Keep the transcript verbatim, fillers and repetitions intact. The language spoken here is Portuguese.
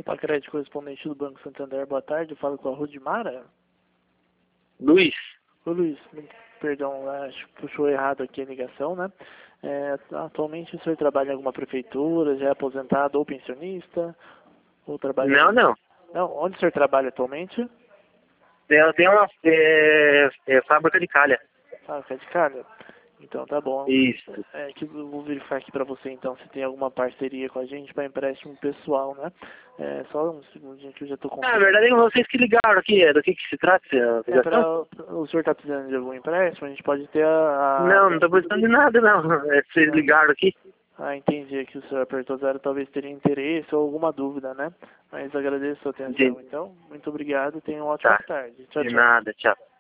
Opa, crédito correspondente do Banco Santander, boa tarde. Eu falo com a Rudimara. Luiz. Ô Luiz, perdão, acho que puxou errado aqui a ligação, né? É, atualmente o senhor trabalha em alguma prefeitura, já é aposentado ou pensionista? Ou trabalha... Não, não. Não, onde o senhor trabalha atualmente? Eu tenho uma é, é, fábrica de calha. Fábrica de calha? Então tá bom. Isso. É que eu vou verificar aqui pra você então se tem alguma parceria com a gente para empréstimo pessoal, né? É, só um segundinho que eu já tô com. Ah, na verdade é vocês que ligaram aqui. É do que, que se trata essa É ligação? pra, o senhor tá precisando de algum empréstimo? A gente pode ter a... a... Não, não tô precisando de nada, não. É vocês ligaram aqui. Ah, entendi que o senhor apertou zero, talvez teria interesse ou alguma dúvida, né? Mas agradeço a sua atenção, Entendi. então. Muito obrigado e tenha uma ótima Tá. tarde. Tchau, De tchau. nada, tchau.